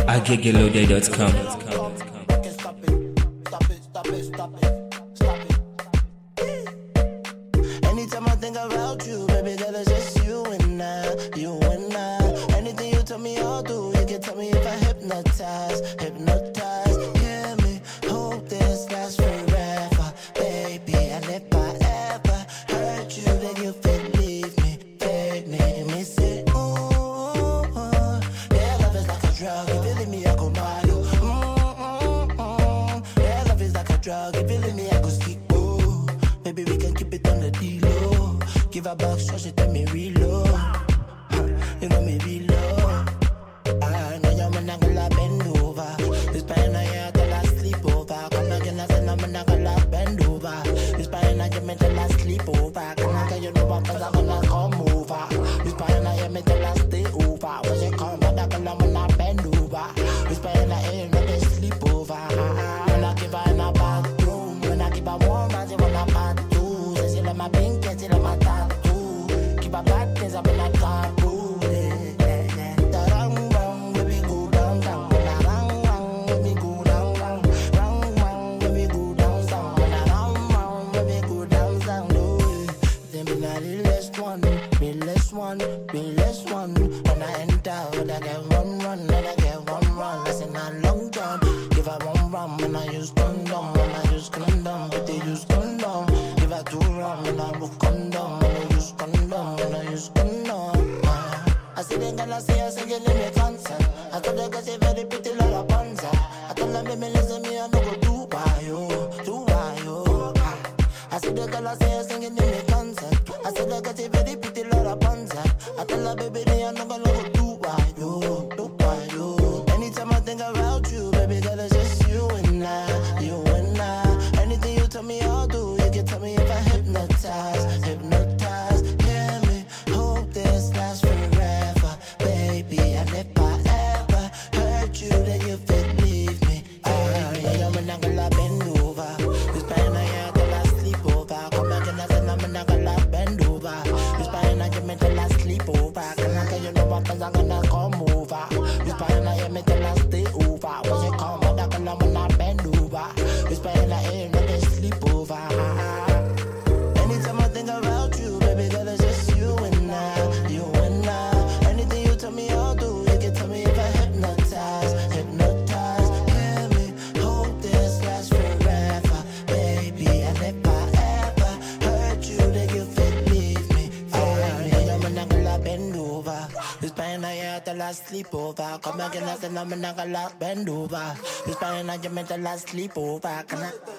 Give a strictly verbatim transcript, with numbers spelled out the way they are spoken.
aggegeloaded dot com. Stop it, stop it, stop it, stop it, stop it. Anytime I think about you, baby girl, it's just you and I, you and I. Anything you tell me I'll do, you can tell me if I hypnotize, hypnotize. Hear me, hope this lasts forever, baby. And if I ever hurt you, then you feel leave me, fake me, me say, ooh, yeah, love is like a drug. If you leave me, I go mad. Yeah, love is like a drug. If you leave me, I go stick. Oh, maybe we can keep it on the D-low. Give her back, so she tell me reload. Huh, you know me reload. I know you're my nagala bend over. This pain I hear till I sleep over. Come again, I said I'm a nagala bend over. This pain I hear me till I sleep over. Come again, you know what, cause I'm gonna come over. This pain I hear me till I stay over. When you come, but I'm gonna bend over. This pain I hear me till I sleep over. When I give her in a bathroom, when I keep her warm, I say when I'm bad too. Say she like my pink, she like my tattoo. Keep her bad things up in a taboo. One, be less one. When I enter, when I get one run, then I get one run. Listen, I long jump. Give her one run, when I use condom, when I use condom, but they use condom. Give her two run, when I use condom, when I use condom, when I use condom. Uh, I see the girl, I see her singing in me concert. I told her, cause she very pretty, like a panza. I told her, baby, listen me, I no go do why you, do why you. Uh, I see the girl, I see her singing in me concert. I said that cause she very pretty, like a panza. I tell her, baby, they are not gonna go do why you, do why you. Anytime I think about you, baby girl, it's just you and I, you and I. Anything you tell me I'll do, you can tell me if I hypnotize, hypnotize. Hear me, hope this lasts forever, baby. And if I ever hurt you, then you feel leave me, baby. I'm not gonna bend over. This pain I hear till I sleep over. Come back and I said I'm not gonna bend over. This pain I give me till I sleep over. Can I get you know what, cause I'm gonna come over. This pain I hear me till I stay over. When you come back, I'm gonna bend over. This pain I hear me till I sleep over. Anytime I think about you, baby girl, it's just you and I, you and I. Anything you tell me I'll do, you can tell me if I hypnotize, hypnotize. Hear me, hope this lasts forever, baby. And if I ever hurt you, then you feel leave me, baby. I'm not gonna bend over. This pain I hear till I sleep over. Come again, I said I'm not gonna bend over. This pain I hear till I sleep over. Can I?